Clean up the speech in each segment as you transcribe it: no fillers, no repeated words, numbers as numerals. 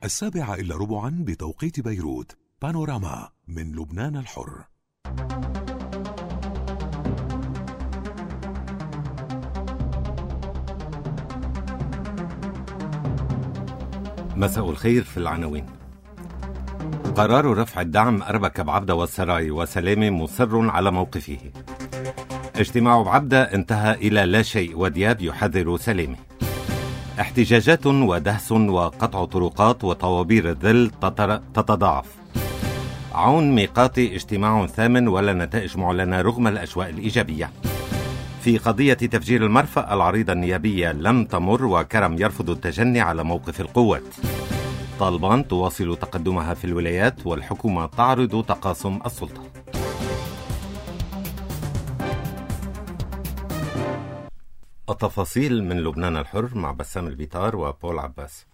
7:15 بتوقيت بيروت. بانوراما من لبنان الحر. مساء الخير. في العناوين: قرار رفع الدعم أربك بعبدة والسراي، وسلامة مصر على موقفه. اجتماع بعبدة انتهى إلى لا شيء، ودياب يحذر سلامة. احتجاجات ودهس وقطع طرقات وطوابير الظل تتضاعف. عون ميقاتي اجتماع ثامن ولا نتائج معلنة رغم الأجواء الإيجابية. في قضية تفجير المرفأ العريضة النيابية لم تمر، وكرم يرفض التجني على موقف القوات. طالبان تواصل تقدمها في الولايات، والحكومة تعرض تقاسم السلطة. التفاصيل من لبنان الحر مع بسام البيطار وبول عباس.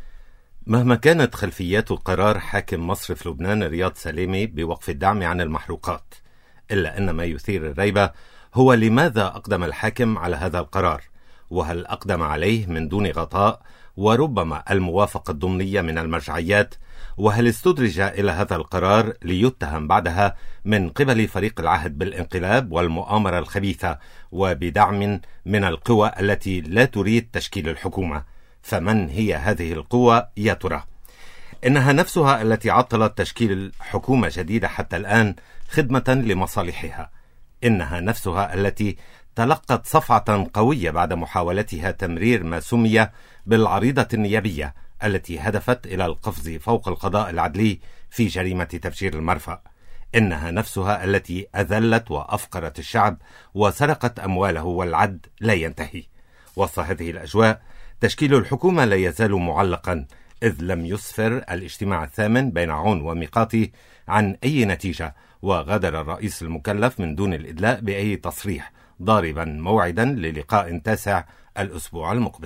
مهما كانت خلفيات قرار حاكم مصرف لبنان رياض سلامة بوقف الدعم عن المحروقات، إلا أن ما يثير الريبة هو لماذا أقدم الحاكم على هذا القرار، وهل أقدم عليه من دون غطاء وربما الموافقة الضمنية من المرجعيات، وهل استدرج إلى هذا القرار ليتهم بعدها من قبل فريق العهد بالانقلاب والمؤامرة الخبيثة وبدعم من القوى التي لا تريد تشكيل الحكومة؟ فمن هي هذه القوى يا ترى؟ إنها نفسها التي عطلت تشكيل حكومة جديدة حتى الآن خدمة لمصالحها. إنها نفسها التي تلقت صفعة قوية بعد محاولتها تمرير ما سمي بالعريضة النيابية التي هدفت إلى القفز فوق القضاء العدلي في جريمة تفجير المرفأ. إنها نفسها التي أذلت وأفقرت الشعب وسرقت أمواله، والعد لا ينتهي. وسط هذه الأجواء تشكيل الحكومة لا يزال معلقا، إذ لم يسفر الاجتماع الثامن بين عون وميقاتي عن أي نتيجة، وغادر الرئيس المكلف من دون الإدلاء بأي تصريح، ضاربا موعدا للقاء تاسع الأسبوع المقبل.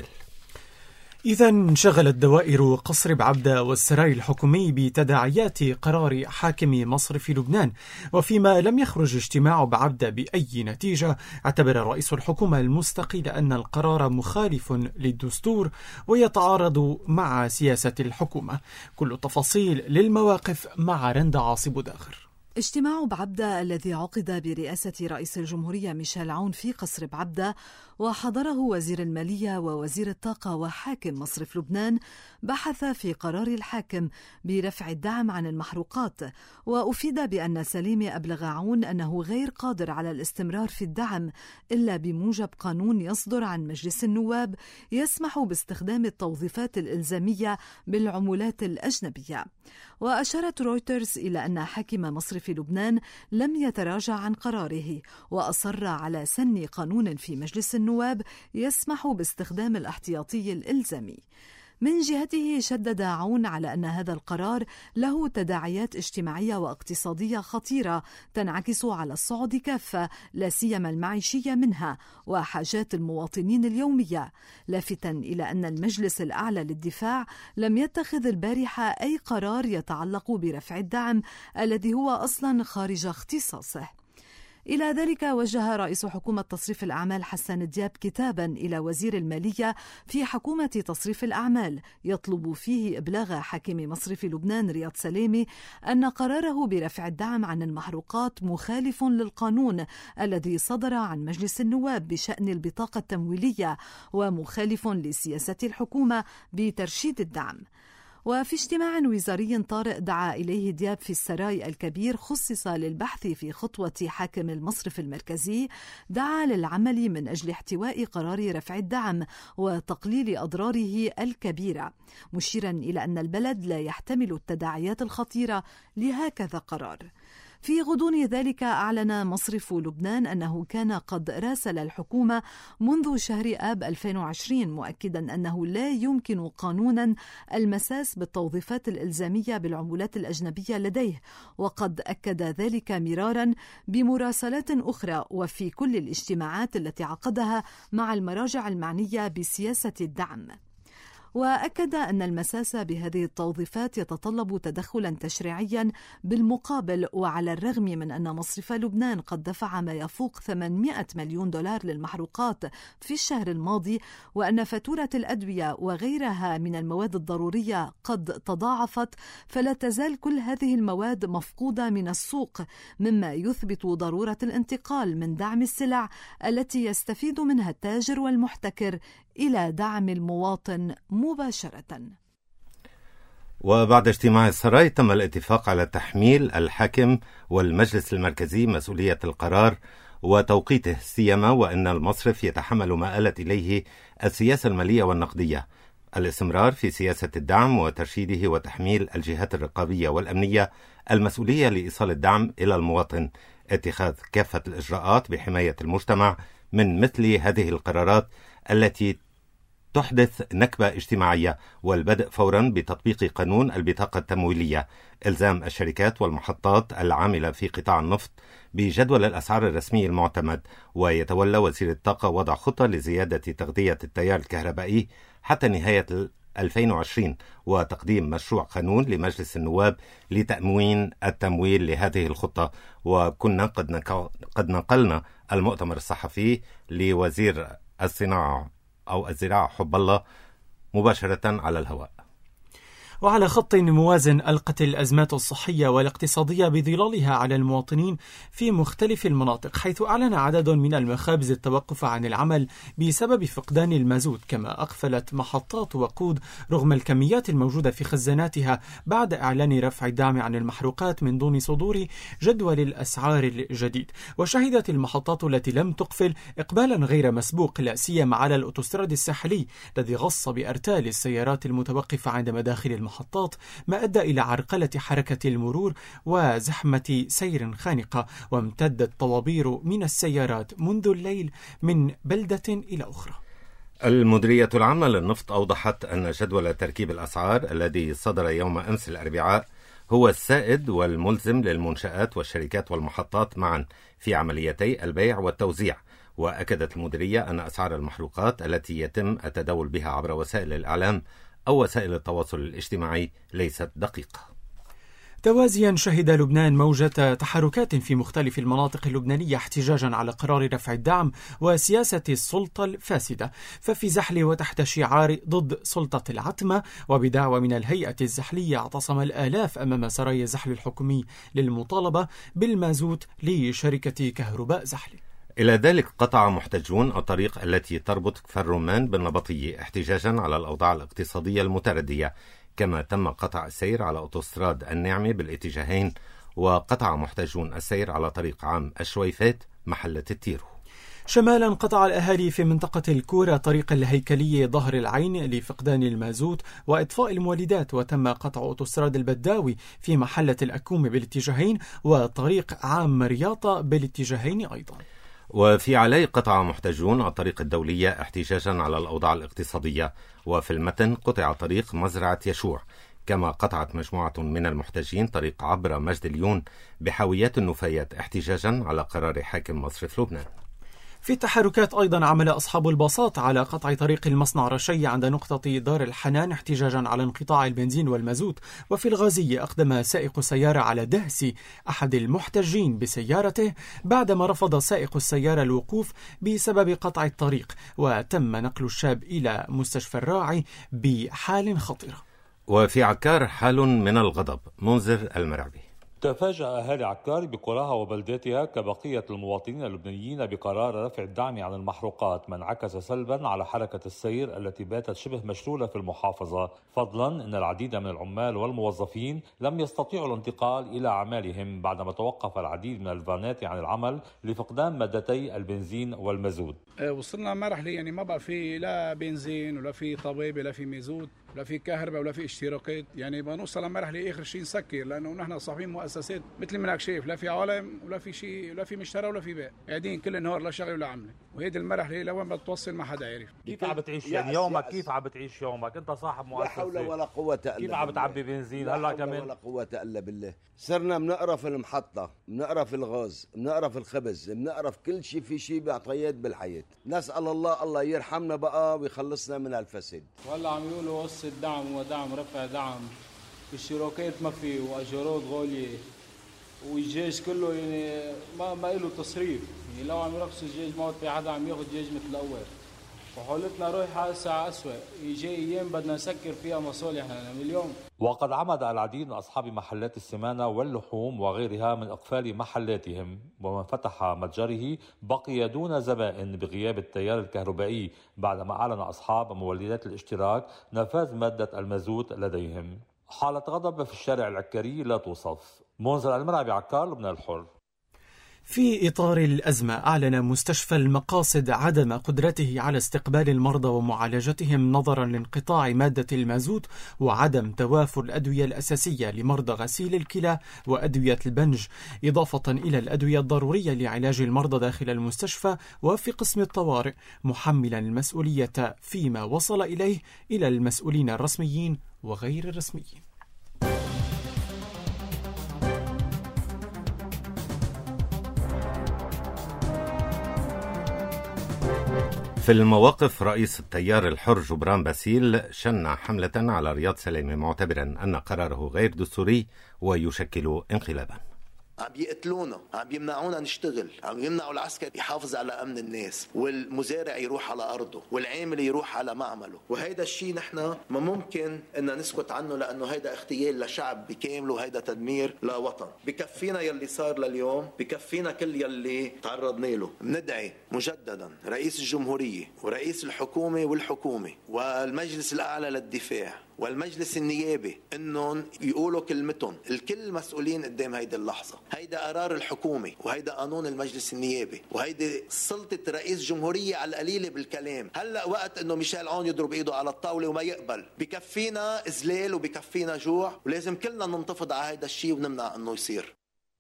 إذا انشغلت دوائر قصر بعبدة والسراي الحكومي بتداعيات قرار حاكم مصرف لبنان، وفيما لم يخرج اجتماع بعبدة بأي نتيجة، اعتبر رئيس الحكومة المستقيل أن القرار مخالف للدستور ويتعارض مع سياسة الحكومة. كل التفاصيل للمواقف مع رندا عاصب داغر. اجتماع بعبدة الذي عقد برئاسة رئيس الجمهورية ميشيل عون في قصر بعبدة وحضره وزير المالية ووزير الطاقة وحاكم مصرف لبنان بحث في قرار الحاكم برفع الدعم عن المحروقات، وأفيد بأن سلامة أبلغ عون أنه غير قادر على الاستمرار في الدعم إلا بموجب قانون يصدر عن مجلس النواب يسمح باستخدام التوظيفات الإلزامية بالعملات الأجنبية. وأشارت رويترز إلى أن حاكم مصرف لبنان لم يتراجع عن قراره، وأصر على سن قانون في مجلس النواب يسمح باستخدام الاحتياطي الإلزامي. من جهته شدد عون على أن هذا القرار له تداعيات اجتماعية واقتصادية خطيرة تنعكس على الصعد كافة، لا سيما المعيشية منها وحاجات المواطنين اليومية، لافتا إلى أن المجلس الأعلى للدفاع لم يتخذ البارحة أي قرار يتعلق برفع الدعم الذي هو أصلا خارج اختصاصه. إلى ذلك وجه رئيس حكومة تصريف الأعمال حسان دياب كتابا إلى وزير المالية في حكومة تصريف الأعمال يطلب فيه إبلاغ حاكم مصرف لبنان رياض سلامة أن قراره برفع الدعم عن المحروقات مخالف للقانون الذي صدر عن مجلس النواب بشأن البطاقة التمويلية، ومخالف لسياسة الحكومة بترشيد الدعم. وفي اجتماع وزاري طارئ دعا إليه دياب في السراي الكبير خصص للبحث في خطوة حاكم المصرف المركزي، دعا للعمل من أجل احتواء قرار رفع الدعم وتقليل أضراره الكبيرة، مشيرا إلى أن البلد لا يحتمل التداعيات الخطيرة لهكذا قرار. في غضون ذلك أعلن مصرف لبنان أنه كان قد راسل الحكومة منذ شهر آب 2020 مؤكدا أنه لا يمكن قانونا المساس بالتوظيفات الإلزامية بالعملات الأجنبية لديه، وقد أكد ذلك مرارا بمراسلات أخرى وفي كل الاجتماعات التي عقدها مع المراجع المعنية بسياسة الدعم. وأكد أن المساس بهذه التوظيفات يتطلب تدخلا تشريعيا. بالمقابل، وعلى الرغم من أن مصرف لبنان قد دفع ما يفوق 800 مليون دولار للمحروقات في الشهر الماضي، وأن فاتورة الأدوية وغيرها من المواد الضرورية قد تضاعفت، فلا تزال كل هذه المواد مفقودة من السوق، مما يثبت ضرورة الانتقال من دعم السلع التي يستفيد منها التاجر والمحتكر إلى دعم المواطن مباشرة. وبعد اجتماع السراي تم الاتفاق على تحميل الحاكم والمجلس المركزي مسؤولية القرار وتوقيته، سيما وأن المصرف يتحمل ما آلت إليه السياسة المالية والنقدية، الاستمرار في سياسة الدعم وترشيده، وتحميل الجهات الرقابية والأمنية المسؤولية لإيصال الدعم إلى المواطن، اتخاذ كافة الإجراءات بحماية المجتمع من مثل هذه القرارات التي تحدث نكبة اجتماعية، والبدء فورا بتطبيق قانون البطاقة التمويلية، إلزام الشركات والمحطات العاملة في قطاع النفط بجدول الأسعار الرسمي المعتمد، ويتولى وزير الطاقة وضع خطة لزيادة تغذية التيار الكهربائي حتى نهاية 2020، وتقديم مشروع قانون لمجلس النواب لتأمين التمويل لهذه الخطة. وكنا قد نقلنا المؤتمر الصحفي لوزير الصناعة أو الزراعة حب الله مباشرة على الهواء. وعلى خط موازن ألقت الأزمات الصحية والاقتصادية بظلالها على المواطنين في مختلف المناطق، حيث أعلن عدد من المخابز التوقف عن العمل بسبب فقدان المازوت، كما أغفلت محطات وقود رغم الكميات الموجودة في خزاناتها بعد إعلان رفع الدعم عن المحروقات من دون صدور جدول الأسعار الجديد. وشهدت المحطات التي لم تقفل إقبالا غير مسبوق، لا سيما على الأوتوستراد الساحلي الذي غص بأرتال السيارات المتوقفة عند مداخل المحطات، ما أدى إلى عرقلة حركة المرور وزحمة سير خانقة، وامتدت طوابير من السيارات منذ الليل من بلدة إلى أخرى. المديرية العامة للنفط أوضحت أن جدول تركيب الأسعار الذي صدر يوم أمس الأربعاء هو السائد والملزم للمنشآت والشركات والمحطات معا في عمليتي البيع والتوزيع. وأكدت المديرية أن أسعار المحروقات التي يتم التداول بها عبر وسائل الإعلام أو وسائل التواصل الاجتماعي ليست دقيقة. توازيا شهد لبنان موجة تحركات في مختلف المناطق اللبنانية احتجاجا على قرار رفع الدعم وسياسة السلطة الفاسدة، ففي زحل وتحت شعار ضد سلطة العتمة وبدعوى من الهيئة الزحلية اعتصم الآلاف أمام سرايا زحل الحكومي للمطالبة بالمازوت لشركة كهرباء زحل. إلى ذلك قطع محتجون الطريق التي تربط كفر الرمان بالنبطية احتجاجا على الأوضاع الاقتصادية المتردية، كما تم قطع السير على أوتوستراد النعمة بالاتجاهين، وقطع محتجون السير على طريق عام الشويفات محلة التيرو. شمالا قطع الأهالي في منطقة الكورة طريق الهيكلية ظهر العين لفقدان المازوت وإطفاء المولدات، وتم قطع أوتوستراد البداوي في محلة الأكوم بالاتجاهين وطريق عام رياضة بالاتجاهين أيضا. وفي علي قطع محتجون الطريق الدولية احتجاجا على الأوضاع الاقتصادية، وفي المتن قطع طريق مزرعة يشوع، كما قطعت مجموعة من المحتجين طريق عبر مجد اليون بحاويات النفايات احتجاجا على قرار حاكم مصرف لبنان. في التحركات أيضا عمل أصحاب الباصات على قطع طريق المصنع رشية عند نقطة دار الحنان احتجاجا على انقطاع البنزين والمازوت. وفي الغازية أقدم سائق سيارة على دهس أحد المحتجين بسيارته بعدما رفض سائق السيارة الوقوف بسبب قطع الطريق، وتم نقل الشاب إلى مستشفى الراعي بحال خطيرة. وفي عكار حال من الغضب، منذر المرعبي. تفاجأ أهالي عكار بقراها وبلداتها كبقية المواطنين اللبنانيين بقرار رفع الدعم عن المحروقات، ما انعكس سلبا على حركة السير التي باتت شبه مشلولة في المحافظة، فضلا أن العديد من العمال والموظفين لم يستطيعوا الانتقال إلى أعمالهم بعدما توقف العديد من الفانات عن العمل لفقدان مادتي البنزين والمازوت. وصلنا مرحلة يعني ما بقى في لا بنزين ولا في طبيب ولا في مازوت، لا في كهرباء ولا في اشتراكات، يعني بنوصل لمرحله اخر شيء نسكر، لانه نحن صاحبين مؤسسات مثل منك شايف، لا في عالم ولا في شيء، لا في مشترى ولا في بيع، قاعدين كل النهار لا شغل ولا عمله، وهيدي المرحله لوين بتوصل ما حدا عارف. كيف عم بتعيش يعني يومك؟ كيف عم بتعيش يومك؟ انت صاحب مؤسسه، لا حول ولا قوه الا بالله. كيف عم بتعبي بنزين هلا كمان؟ لا حول ولا قوه الا بالله. صرنا بنقرف المحطه، بنقرف الغاز، بنقرف الخبز، بنقرف كل شيء، في شيء بعطيات بالحياه. نسال الله يرحمنا بقى ويخلصنا من الفساد. وهلا عم يقولوا قصه دعم ودعم رفع دعم، الشراكات ما في، واجارات غاليه، والجيش كله يعني ما له تصريف، يعني لو عم يرخصوا الجيش ما في حدا عم ياخذ جيش مثل الاول، وحالتنا رايحه هسه اسوء، يجي ايام بدنا نسكر فيها مصالحنا من اليوم. وقد عمد العديد من اصحاب محلات السمانه واللحوم وغيرها من اقفال محلاتهم، ومن فتح متجره بقي دون زبائن بغياب التيار الكهربائي بعدما اعلن اصحاب مولدات الاشتراك نفاذ ماده المازوت لديهم. حالة غضب في الشارع العكاري لا توصف. منذر المرعي عكار، لبنان الحر. في إطار الأزمة أعلن مستشفى المقاصد عدم قدرته على استقبال المرضى ومعالجتهم نظرا لانقطاع مادة المازوت وعدم توافر الأدوية الأساسية لمرضى غسيل الكلى وأدوية البنج، إضافة إلى الأدوية الضرورية لعلاج المرضى داخل المستشفى وفي قسم الطوارئ، محملا المسؤولية فيما وصل إليه إلى المسؤولين الرسميين وغير الرسميين. في المواقف، رئيس التيار الحر جبران باسيل شن حملة على رياض سلامة معتبرا أن قراره غير دستوري ويشكل انقلابا. عم يقتلونا، عم يمنعونا نشتغل، عم يمنعوا العسكر يحافظ على أمن الناس، والمزارع يروح على أرضه، والعامل يروح على معمله، وهيدا الشيء نحن ما ممكن إن نسكت عنه، لأنه هيدا اغتيال لشعب بكامله، وهيدا تدمير لوطن. بكفينا يلي صار لليوم، بكفينا كل يلي تعرضنا له. بندعي مجددا رئيس الجمهورية ورئيس الحكومة والحكومة والمجلس الأعلى للدفاع والمجلس النيابي انهم يقولوا كلمتهم، الكل مسؤولين قدام هيدي اللحظه، هيدا قرار الحكومه وهيدا قانون المجلس النيابي وهيدي سلطه رئيس جمهوريه على القليله بالكلام. هلا وقت انه ميشيل عون يضرب ايده على الطاوله وما يقبل، بكفينا اذلال وبكفينا جوع، ولازم كلنا ننتفض على هيدا الشيء ونمنع انه يصير.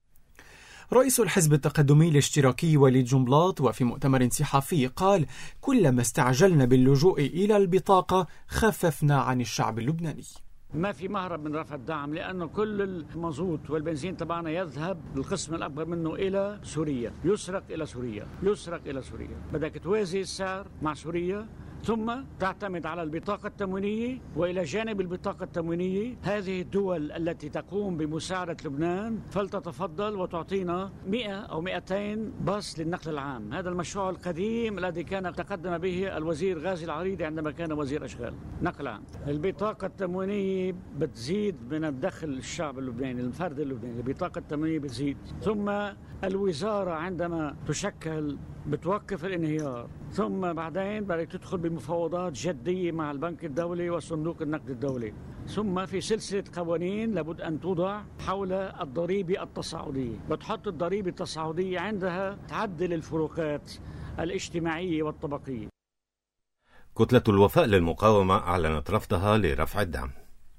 رئيس الحزب التقدمي الاشتراكي وليد جنبلاط وفي مؤتمر صحفي قال: كلما استعجلنا باللجوء إلى البطاقة خففنا عن الشعب اللبناني. ما في مهرب من رفع الدعم، لأنه كل المازوت والبنزين تبعنا يذهب القسم الأكبر منه إلى سوريا، يسرق إلى سوريا، يسرق إلى سوريا. بدك توازي السعر مع سوريا ثم تعتمد على البطاقة التموينية، وإلى جانب البطاقة التموينية هذه الدول التي تقوم بمساعدة لبنان فلتتفضل وتعطينا 100 أو 200 باص للنقل العام. هذا المشروع القديم الذي كان تقدم به الوزير غازي العريضي عندما كان وزير أشغال نقل عام. البطاقة التموينية بتزيد من الدخل الشعب اللبناني، الفرد اللبناني، البطاقة التموينية بتزيد، ثم الوزارة عندما تشكل بتوقف الانهيار، ثم بعدين بدك تدخل بمفاوضات جدية مع البنك الدولي وصندوق النقد الدولي، ثم في سلسلة قوانين لابد أن توضع حول الضريبة التصاعدية. بتحط الضريبة التصاعدية عندها تعدل الفروقات الاجتماعية والطبقية. كتلة الوفاء للمقاومة أعلنت رفضها لرفع الدعم.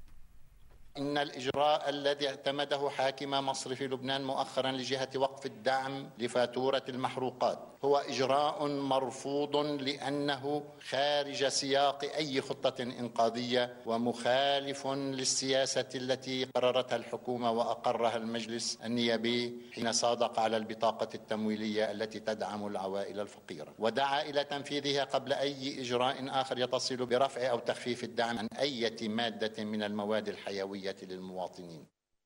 إن الإجراء الذي اعتمده حاكم مصرف لبنان مؤخرا لجهة وقف الدعم لفاتورة المحروقات هو إجراء مرفوض، لأنه خارج سياق أي خطة إنقاذية ومخالف للسياسة التي قررتها الحكومة وأقرها المجلس النيابي حين صادق على البطاقة التمويلية التي تدعم العوائل الفقيرة، ودعا إلى تنفيذها قبل أي إجراء آخر يتصل برفع أو تخفيف الدعم عن أي مادة من المواد الحيوية للمواطنين.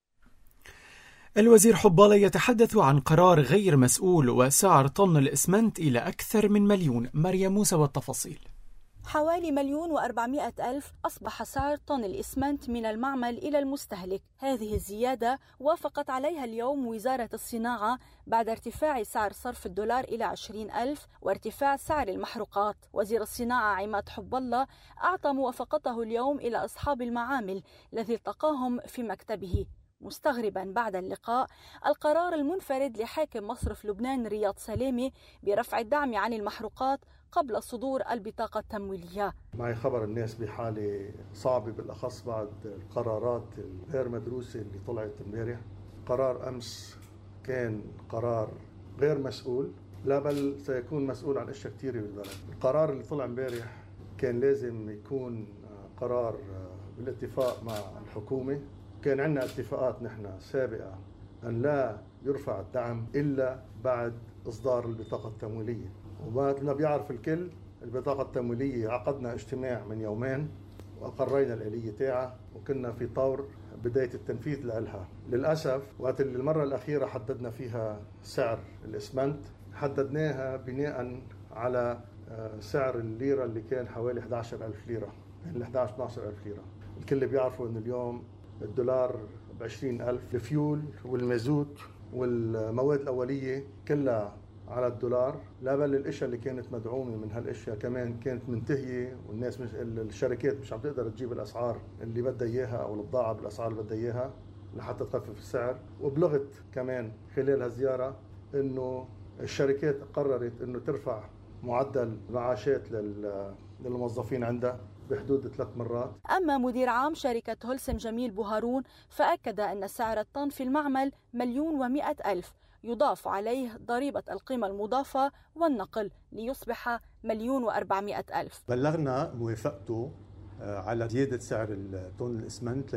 الوزير حبالة يتحدث عن قرار غير مسؤول وسعر طن الإسمنت إلى أكثر من 1,000,000. مريم موسى والتفاصيل. حوالي 1,400,000 أصبح سعر طن الإسمنت من المعمل إلى المستهلك. هذه الزيادة وافقت عليها اليوم وزارة الصناعة بعد ارتفاع سعر صرف الدولار إلى 20,000 وارتفاع سعر المحروقات. وزير الصناعة عماد حبالة أعطى موافقته اليوم إلى أصحاب المعامل الذي التقاهم في مكتبه. مستغربا بعد اللقاء القرار المنفرد لحاكم مصرف لبنان رياض سلامي برفع الدعم عن المحروقات قبل صدور البطاقة التمويلية. معي خبر الناس بحالة صعبة بالأخص بعد القرارات الغير مدروسة اللي طلعت امبارح. قرار أمس كان قرار غير مسؤول، لا بل سيكون مسؤول عن أشياء كثيرة بالبلد. القرار اللي طلع امبارح كان لازم يكون قرار بالاتفاق مع الحكومة. كان عندنا اتفاقات نحن سابقة أن لا يرفع الدعم إلا بعد إصدار البطاقة التمويلية، ومثل ما بيعرف الكل البطاقة التمويلية عقدنا اجتماع من يومين وأقرينا الآلية تاعها وكنا في طور بداية التنفيذ لها. للأسف وقت اللي المرة الأخيرة حددنا فيها سعر الإسمنت حددناها بناء على سعر الليرة اللي كان حوالي 11,000 ليرة، بين 11-12,000 ليرة. الكل بيعرفوا أن اليوم الدولار ب20,000. الفيول والمازوت والمواد الأولية كلها على الدولار، لا بل الاشياء اللي كانت مدعومه من هالاشياء كمان كانت منتهيه، والناس الشركات مش عم تقدر تجيب الاسعار اللي بدها اياها او البضاعه بالاسعار اللي بدها اياها لحتى تخفف السعر. وبلغت كمان خلال هالزياره انه الشركات قررت انه ترفع معدل معاشات للموظفين عندها بحدود 3 مرات. أما مدير عام شركة هولسم جميل بوهارون فأكد أن سعر الطن في المعمل 1,100,000 يضاف عليه ضريبة القيمة المضافة والنقل ليصبح 1,400,000. بلغنا موافقته على زيادة سعر الطن الإسمنت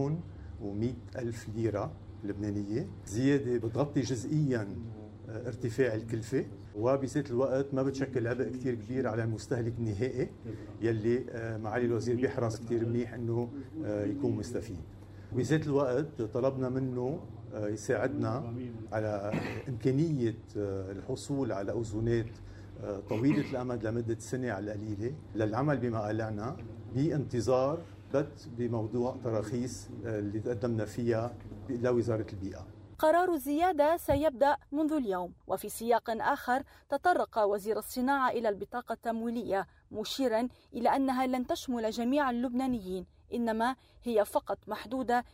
ل1,100,000 ليرة لبنانية. زيادة بتغطي جزئياً ارتفاع الكلفة، وبذات الوقت ما بتشكل عبء كتير كبير على المستهلك النهائي يلي معالي الوزير بيحرص كتير منيح انه يكون مستفيد. بذات الوقت طلبنا منه يساعدنا على إمكانية الحصول على أذونات طويلة الأمد لمدة سنة على القليلة للعمل بما قالنا بانتظار بموضوع تراخيص اللي تقدمنا فيها لوزارة البيئة. قرار الزيادة سيبدأ منذ اليوم. وفي سياق آخر تطرق وزير الصناعة إلى البطاقة التمويلية مشيرا إلى أنها لن تشمل جميع اللبنانيين، إنما هي فقط محدودة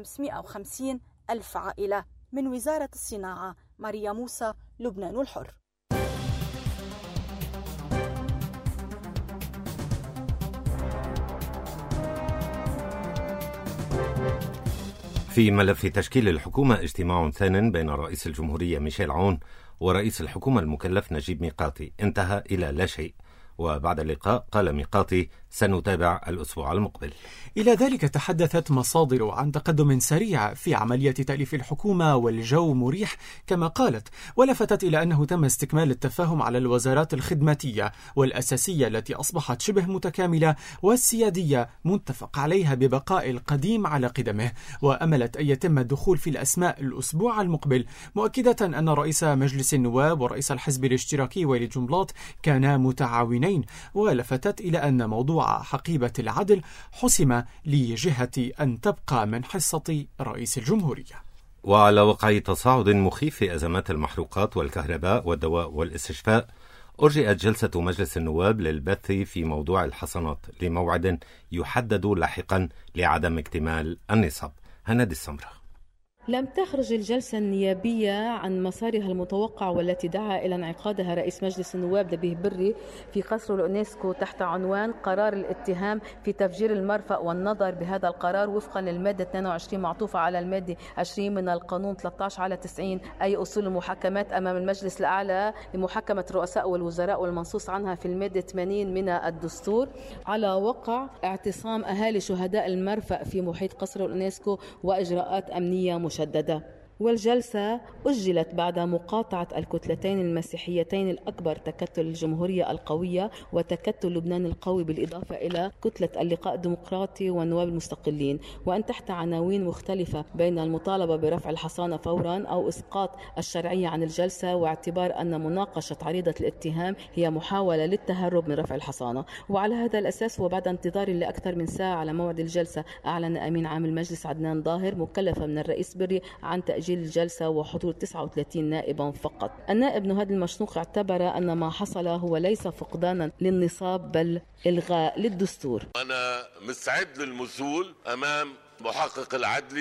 ب550,000 عائلة. من وزارة الصناعة ماريا موسى، لبنان الحر. في ملف تشكيل الحكومة اجتماع ثان بين رئيس الجمهورية ميشيل عون ورئيس الحكومة المكلف نجيب ميقاتي انتهى إلى لا شيء، وبعد اللقاء قال ميقاتي سنتابع الأسبوع المقبل. إلى ذلك تحدثت مصادر عن تقدم سريع في عملية تأليف الحكومة والجو مريح كما قالت، ولفتت إلى أنه تم استكمال التفاهم على الوزارات الخدماتية والأساسية التي أصبحت شبه متكاملة، والسيادية متفق عليها ببقاء القديم على قدمه، وأملت أن يتم الدخول في الأسماء الأسبوع المقبل، مؤكدة أن رئيس مجلس النواب ورئيس الحزب الاشتراكي وليد جنبلاط كانا متعاونين، ولفتت إلى أن موضوع حقيبة العدل حسم لجهة أن تبقى من حصة رئيس الجمهورية. وعلى وقع تصاعد مخيف في أزمات المحروقات والكهرباء والدواء والاستشفاء، أرجئت جلسة مجلس النواب للبث في موضوع الحصانات لموعد يحدد لاحقا لعدم اكتمال النصاب. هندي السمرة. لم تخرج الجلسة النيابية عن مسارها المتوقع والتي دعا إلى انعقادها رئيس مجلس النواب نبيه بري في قصر اليونسكو تحت عنوان قرار الاتهام في تفجير المرفأ والنظر بهذا القرار وفقا للمادة 22 معطوفة على المادة 20 من القانون 13/90 أي أصول المحاكمات أمام المجلس الأعلى لمحاكمة الرؤساء والوزراء والمنصوص عنها في المادة 80 من الدستور، على وقع اعتصام أهالي شهداء المرفأ في محيط قصر اليونسكو وإجراءات أمنية مشددة. والجلسة أجلت بعد مقاطعة الكتلتين المسيحيتين الأكبر تكتل الجمهورية القوية وتكتل لبنان القوي، بالإضافة إلى كتلة اللقاء الديمقراطي والنواب المستقلين، وأن تحت عناوين مختلفة بين المطالبة برفع الحصانة فورا أو إسقاط الشرعية عن الجلسة، واعتبار أن مناقشة عريضة الاتهام هي محاولة للتهرب من رفع الحصانة. وعلى هذا الأساس وبعد انتظار لأكثر من ساعة على موعد الجلسة، أعلن أمين عام المجلس عدنان ظاهر مكلفة من الرئيس بري عن تأجيل الجلسة وحضور 39 نائبا فقط. النائب نهاد المشنوق اعتبر أن ما حصل هو ليس فقدانا للنصاب بل إلغاء للدستور. أنا مستعد للمثول أمام محقق العدلي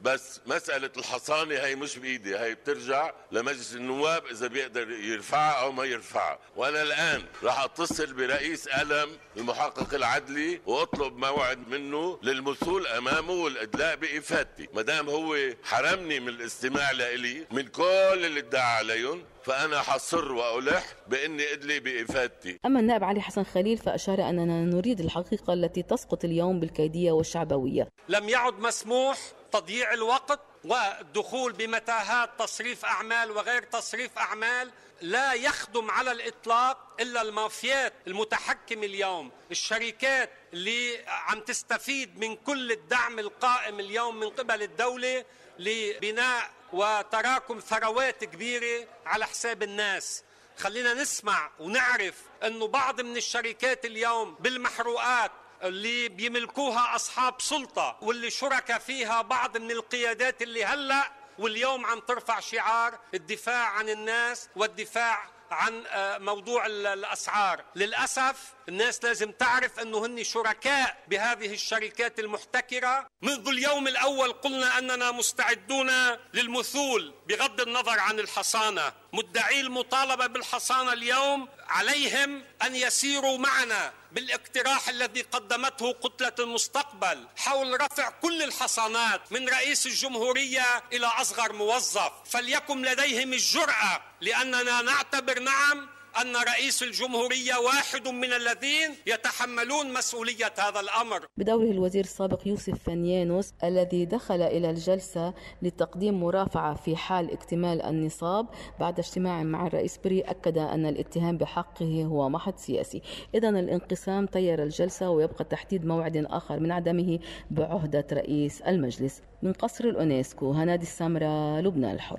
بس مسألة الحصانة هي مش بإيدي، هي بترجع لمجلس النواب إذا بيقدر يرفعها أو ما يرفعها. وأنا الآن راح أتصل برئيس ألم المحقق العدلي وأطلب موعد منه للمثول أمامه والإدلاء بإفادتي. مدام هو حرمني من الاستماع لإلي من كل اللي ادعى عليهم، فأنا حصر وألح بإني أدلي بإفادتي. أما النائب علي حسن خليل فأشار أننا نريد الحقيقة التي تسقط اليوم بالكيدية والشعبوية. لم يعد مسموح تضييع الوقت والدخول بمتاهات تصريف أعمال وغير تصريف أعمال لا يخدم على الإطلاق إلا المافيات المتحكمة اليوم، الشركات اللي عم تستفيد من كل الدعم القائم اليوم من قبل الدولة لبناء وتراكم ثروات كبيرة على حساب الناس. خلينا نسمع ونعرف أنه بعض من الشركات اليوم بالمحروقات اللي بيملكوها أصحاب سلطة واللي شركة فيها بعض من القيادات اللي هلأ واليوم عم ترفع شعار الدفاع عن الناس والدفاع عن موضوع الأسعار. للأسف الناس لازم تعرف أنه هن شركاء بهذه الشركات المحتكرة. منذ اليوم الأول قلنا أننا مستعدون للمثول بغض النظر عن الحصانة. مدعي المطالبة بالحصانة اليوم عليهم أن يسيروا معنا بالاقتراح الذي قدمته كتلة المستقبل حول رفع كل الحصانات من رئيس الجمهورية إلى أصغر موظف. فليكن لديهم الجرأة، لأننا نعتبر نعم أن رئيس الجمهورية واحد من الذين يتحملون مسؤولية هذا الأمر. بدوره الوزير السابق يوسف فنيانوس الذي دخل إلى الجلسة لتقديم مرافعة في حال اكتمال النصاب بعد اجتماع مع الرئيس بري أكد أن الاتهام بحقه هو محض سياسي. إذن الانقسام طير الجلسة ويبقى تحديد موعد آخر من عدمه بعهدة رئيس المجلس. من قصر الأونسكو هنادي السامرة، لبنان الحر.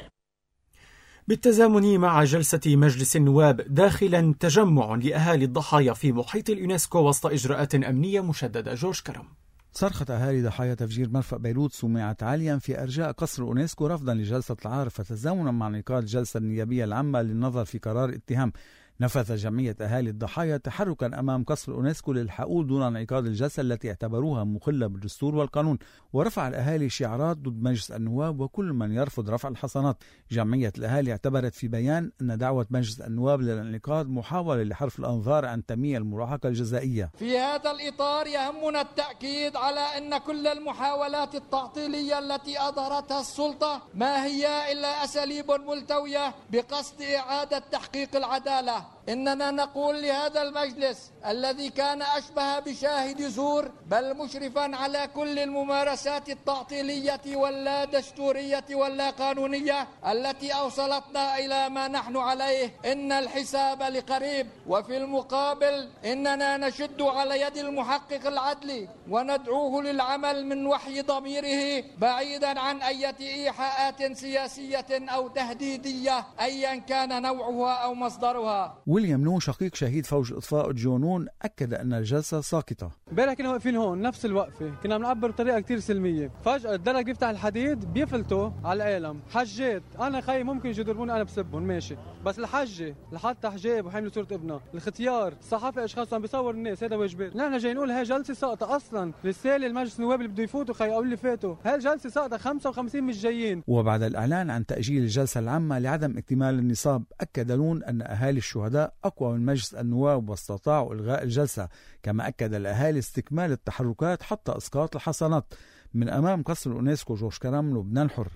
بالتزامن مع جلسة مجلس النواب داخلا تجمع لأهالي الضحايا في محيط اليونسكو وسط إجراءات أمنية مشددة. جورج كرم. صرخة أهالي ضحايا تفجير مرفأ بيروت سمعت عاليا في أرجاء قصر الأونسكو رفضا لجلسة العارف وتزامنا مع انعقاد الجلسة النيابية العامة للنظر في قرار اتهام. نفذ جمعية أهالي الضحايا تحركا أمام قصر الأونسكو للحقول دون انعقاد الجلسة التي اعتبروها مخلة بالدستور والقانون، ورفع الأهالي شعارات ضد مجلس النواب وكل من يرفض رفع الحصانات. جمعية الأهالي اعتبرت في بيان أن دعوة مجلس النواب للانعقاد محاولة لحرف الأنظار عن تمييع المراهقة الجزائية. في هذا الإطار يهمنا التأكيد على أن كل المحاولات التعطيلية التي أظهرتها السلطة ما هي إلا أساليب ملتوية بقصد إعادة تحقيق العدالة. إننا نقول لهذا المجلس الذي كان أشبه بشاهد زور بل مشرفا على كل الممارسات التعطيلية واللا دستورية واللا قانونية التي أوصلتنا إلى ما نحن عليه، إن الحساب لقريب. وفي المقابل إننا نشد على يد المحقق العدلي وندعوه للعمل من وحي ضميره بعيدا عن أي إيحاءات سياسية أو تهديدية أيا كان نوعها أو مصدرها. ويليام نون شقيق شهيد فوج إطفاء جونون أكد أن الجلسة ساقطة. امبارح كنا واقفين هون نفس الوقفة، كنا بنعبر بطريقة كتير سلمية، فجأة الدرج بيفتح الحديد بيفلتوا على العالم. حجات أنا خي ممكن يجوا يضربوني أنا بسبهم ماشي، بس الحجة لحتى حجاب وحامل صورة ابنها، الختيار، الصحافة أشخاص عم بيصور الناس، هذا واجبات. نحن جاي نقول هاي جلسة ساقطة أصلا. رسالة المجلس النواب اللي بده يفوتوا خي أو اللي فاتوا، هاي الجلسة ساقطة 55 مش جايين. وبعد الإعلان عن تأجيل الجلسة العامة لعدم اكتمال النصاب أكد نون أن أهالي الشهداء أقوى من مجلس النواب واستطاعوا إلغاء الجلسة. كما أكد الأهالي استكمال التحركات حتى إسقاط الحصانات. من أمام قصر الأونسكو، جورج كرم، لبنان الحر.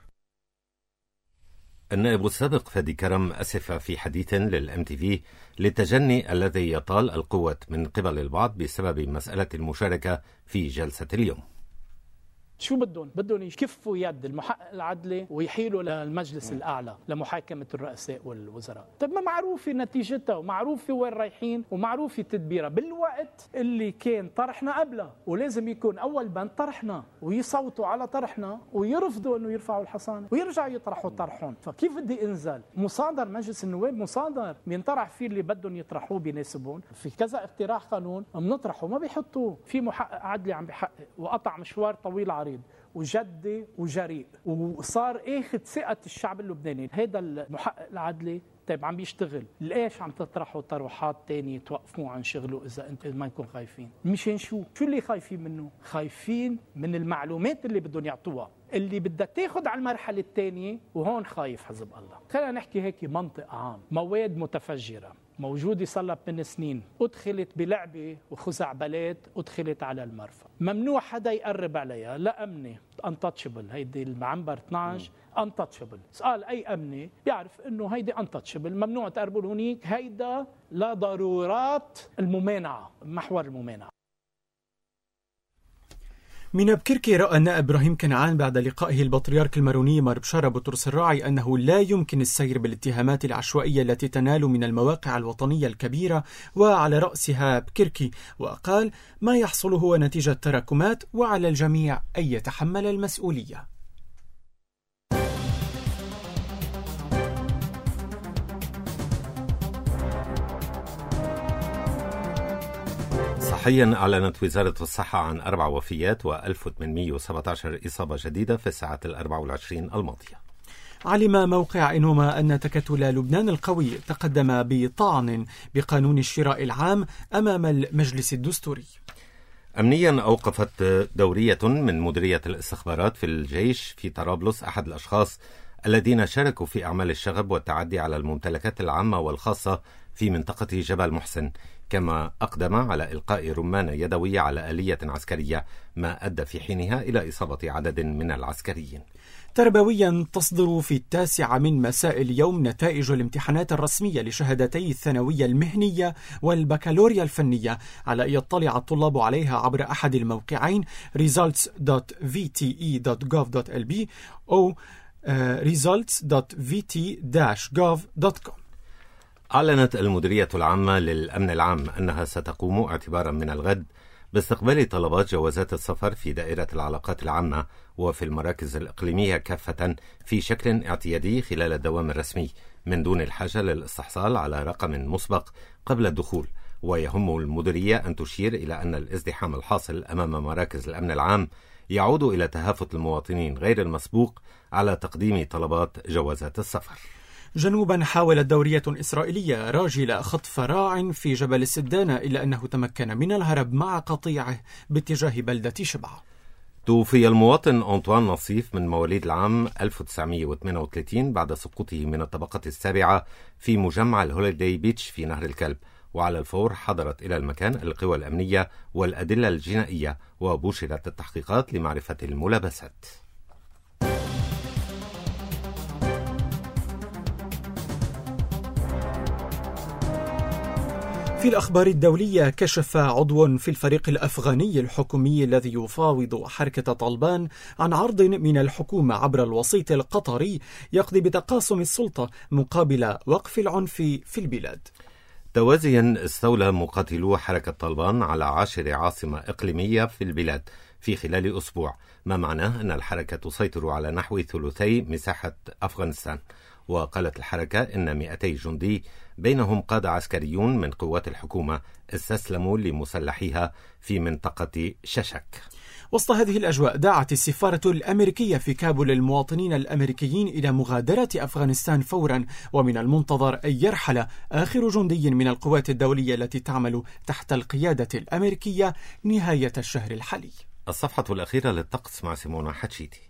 النائب السابق فادي كرم أسف في حديث للMTV للتجني الذي يطال القوة من قبل البعض بسبب مسألة المشاركة في جلسة اليوم. شو بدهم يكفوا يد المحقق العدلي ويحيلوا للمجلس الأعلى لمحاكمة الرؤساء والوزراء. طيب ما معروفة نتيجتها ومعروفة وين رايحين ومعروفة تدبيرها بالوقت اللي كان طرحنا قبلها، ولازم يكون أول بند طرحنا ويصوتوا على طرحنا ويرفضوا أنه يرفعوا الحصانة ويرجعوا يطرحوا طرحهم. فكيف بدي انزل؟ مصادر مجلس النواب مصادر بينطرح فيه اللي بدهم يطرحوه بيناسبهم. في كذا اقتراح قانون بنطرحه ما بيحطوه. في محقق عدلي عم بيحقق وقطع مشوار طويل عريض معارض وجدي وجريء، وصار اخذ ثقة الشعب اللبناني. هذا المحقق العدلي طيب عم بيشتغل، ليش عم تطرحوا طروحات تانية توقفوه عن شغله إذا أنت ما نكون خايفين؟ مشان شو اللي خايفين منه؟ خايفين من المعلومات اللي بدهم يعطوها، اللي بدها تاخد على المرحلة الثانية، وهون خايف حزب الله. خلينا نحكي هيك منطق عام. مواد متفجرة موجودة صار لها 8 سنين، أدخلت بلعبة وخزعبلات، أدخلت على المرفأ، ممنوع حدا يقرب عليها، لا أمني untouchable. هيدي المعنبر 12 untouchable. سؤال أي أمني بيعرف إنه هيدي untouchable، ممنوع تقربوا هونيك، هيدا لا ضرورات الممانعة، محور الممانعة. من بكركي رأى النائب إبراهيم كنعان بعد لقائه البطريرك الماروني مار بشارة بطرس الراعي أنه لا يمكن السير بالاتهامات العشوائية التي تنال من المواقع الوطنية الكبيرة وعلى رأسها بكركي، وقال ما يحصل هو نتيجة تراكمات وعلى الجميع أن يتحمل المسؤولية. صحيا أعلنت وزارة الصحة عن 4 وفيات و1817 إصابة جديدة في الساعات 24 الماضية. علم موقع إنوما أن تكتل لبنان القوي تقدم بطعن بقانون الشراء العام أمام المجلس الدستوري. أمنيا أوقفت دورية من مديرية الاستخبارات في الجيش في طرابلس أحد الأشخاص الذين شاركوا في أعمال الشغب والتعدي على الممتلكات العامة والخاصة في منطقة جبل محسن، كما أقدم على إلقاء رمانة يدوية على آلية عسكرية، ما أدى في حينها إلى إصابة عدد من العسكريين. تربويا تصدر في 9 من مساء اليوم نتائج الامتحانات الرسمية لشهادتي الثانوية المهنية والبكالوريا الفنية، على أن يطلع الطلاب عليها عبر أحد الموقعين results.vte.gov.lb أو results.vt-gov.com. أعلنت المديرية العامة للأمن العام أنها ستقوم اعتبارا من الغد باستقبال طلبات جوازات السفر في دائرة العلاقات العامة وفي المراكز الإقليمية كافة في شكل اعتيادي خلال الدوام الرسمي، من دون الحاجة للاستحصال على رقم مسبق قبل الدخول. ويهم المديرية أن تشير إلى أن الازدحام الحاصل أمام مراكز الأمن العام يعود إلى تهافت المواطنين غير المسبوق على تقديم طلبات جوازات السفر. جنوبا حاولت دورية إسرائيلية راجل خطف راع في جبل السدانة، إلا أنه تمكن من الهرب مع قطيعه باتجاه بلدة شبعة. توفي المواطن أنطوان نصيف من مواليد العام 1938 بعد سقوطه من الطبقة السابعة في مجمع الهوليداي بيتش في نهر الكلب، وعلى الفور حضرت إلى المكان القوى الأمنية والأدلة الجنائية وبشرت التحقيقات لمعرفة الملابسات. في الأخبار الدولية، كشف عضو في الفريق الأفغاني الحكومي الذي يفاوض حركة طالبان عن عرض من الحكومة عبر الوسيط القطري يقضي بتقاسم السلطة مقابل وقف العنف في البلاد. توازيا استولى مقاتلو حركة طالبان على 10 عاصمة إقليمية في البلاد في خلال أسبوع، ما معناه أن الحركة تسيطر على نحو ثلثي مساحة أفغانستان. وقالت الحركة إن 200 جندي بينهم قادة عسكريون من قوات الحكومة استسلموا لمسلحيها في منطقة ششك. وسط هذه الأجواء، دعت السفارة الأمريكية في كابول المواطنين الأمريكيين إلى مغادرة أفغانستان فورا، ومن المنتظر أن يرحل آخر جندي من القوات الدولية التي تعمل تحت القيادة الأمريكية نهاية الشهر الحالي. الصفحة الأخيرة للطقس مع سيمونا حتشيتي.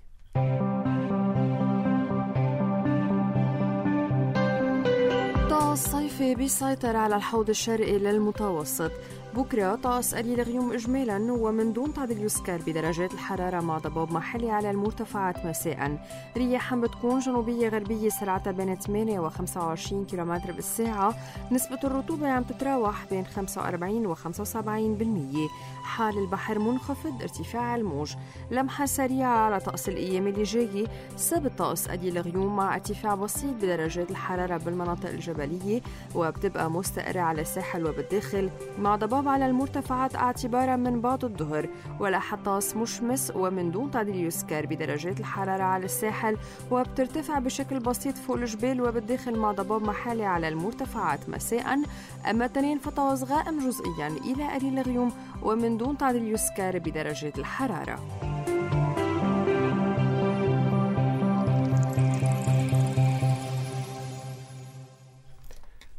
طقس صيفي بيسيطر على الحوض الشرقي للمتوسط. بكرة طقس قليل غيوم إجمالا ومن دون تعديل يذكر بدرجات الحرارة مع ضباب محلي على المرتفعات مساء. رياح بتكون جنوبية غربية سرعتها بين 8 و 25 كم بالساعة. نسبة الرطوبة عم تتراوح بين 45 و 75%. حال البحر منخفض، ارتفاع الموج. لمحة سريعة على طقس الأيام اللي جاية. السبت طقس قليل غيوم مع ارتفاع بسيط بدرجات الحرارة بالمناطق الجبلية، وبتبقى مستقرة على الساحل وبالداخل مع ضباب على المرتفعات اعتبارا من بعد الظهر. ولا طقس مشمس ومن دون تعديل يذكر بدرجات الحرارة على الساحل، وبترتفع بشكل بسيط فوق الجبال وبالداخل مع ضباب محلي على المرتفعات مساء. أما التنين فطقس غائم جزئيا إلى قليل غيوم ومن دون تعديل يذكر بدرجات الحرارة.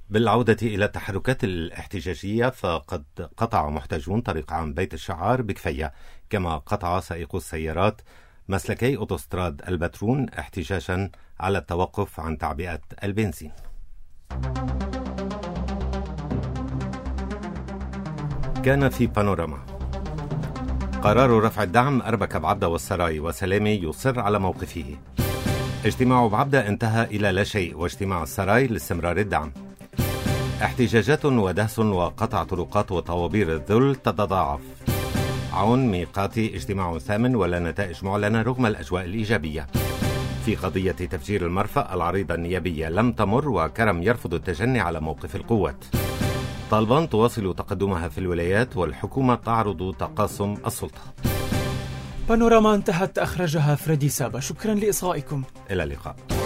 بالعودة إلى التحركات الاحتجاجية، فقد قطع محتجون طريق عام بيت الشعار بكفية، كما قطع سائقو السيارات مسلكي أوتوستراد البترون احتجاجا على التوقف عن تعبئة البنزين. كان في بانوراما. قرار رفع الدعم أربك بعبدة والسراي، وسلامي يصر على موقفه. اجتماع بعبدة انتهى إلى لا شيء، واجتماع السراي لاستمرار الدعم. احتجاجات ودهس وقطع طرقات وطوابير الذل تتضاعف. عون ميقاتي اجتماع ثامن ولا نتائج معلنة رغم الأجواء الإيجابية. في قضية تفجير المرفأ العريضة النيابية لم تمر، وكرم يرفض التجني على موقف القوات. طالبان تواصل تقدمها في الولايات، والحكومة تعرض تقاسم السلطة. بانوراما انتهت، أخرجها فريدي سابا. شكرا لإصغائكم. إلى اللقاء.